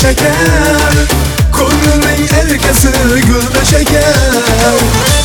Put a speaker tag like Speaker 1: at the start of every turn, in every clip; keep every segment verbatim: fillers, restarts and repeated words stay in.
Speaker 1: şeker, ko'ngilning erkasi gulda şeker.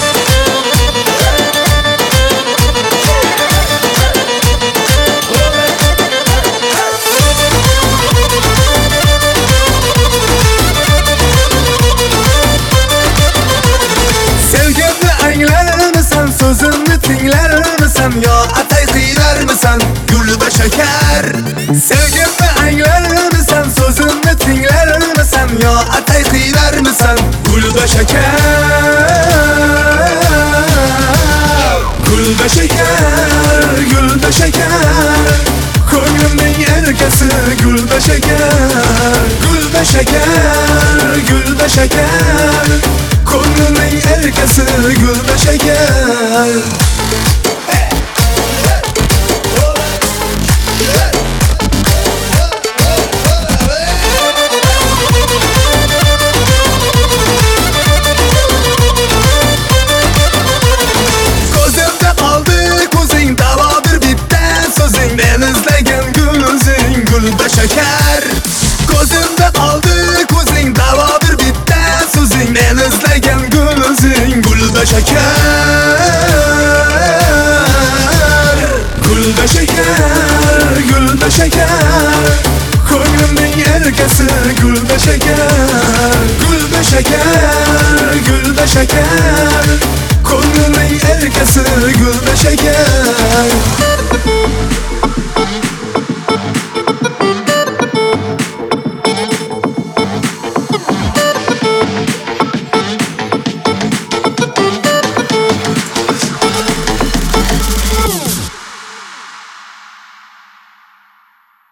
Speaker 1: Sevgimni anglarmisan, so'zimni tinglarmisan, yo atay qiylarmisan gulda şeker. Sevgimni anglarmisan, so'zimni tinglarmisan, yo atay qiylarmisan gulda şeker. Gulda şeker, gulda şeker, ko'nglimning erkasi gulda şeker. Gulda şeker, gulda şeker, ko'nglimning erkasi gulda şeker. Ko'zimda qoldi ko'zing, davodir bitta so'zing, men izlagan ko'zing gulda şeker. Ko'zimda qoldi ko'zing, davodir bitta so'zing, men izlagan ko'zing gulda şeker. Gulda şeker, gulda şeker, ko'nglimning erkasi gulda şeker. Gulda şeker, gulda şeker, ko'nglimning erkasi